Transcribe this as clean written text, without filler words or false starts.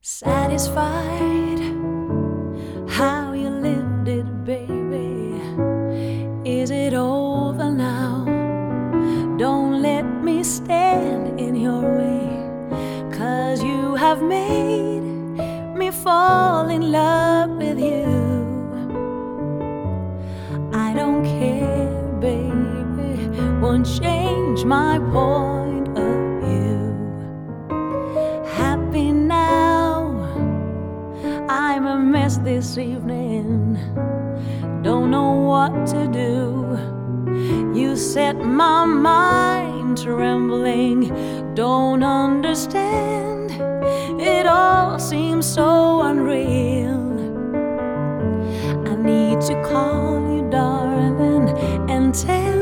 Satisfied how you lived it, baby. Is it over now? Don't let me stand in your way, 'cause you have made me fall in love with you. I don't care, baby, won't change my point of view. Happy now, I'm a mess this evening, don't know what to do. You set my mind trembling, don't understand, it all seems so unreal. I need to call you, darling, and tell